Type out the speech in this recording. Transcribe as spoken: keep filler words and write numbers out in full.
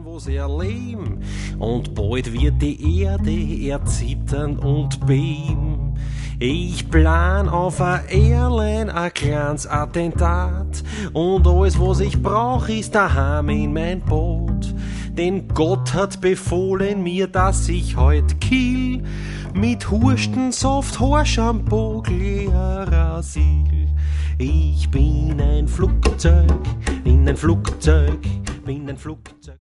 was erleben. Und bald wird die Erde erzittern und beben. Ich plan auf a Airline, a kleines Attentat. Und alles, was ich brauch, ist daheim in mein Boot. Denn Gott hat befohlen mir, dass ich heut kill. Mit Hurstensaft, Haarshampoo, Klerasil. Ich bin ein Flugzeug, bin ein Flugzeug, bin ein Flugzeug.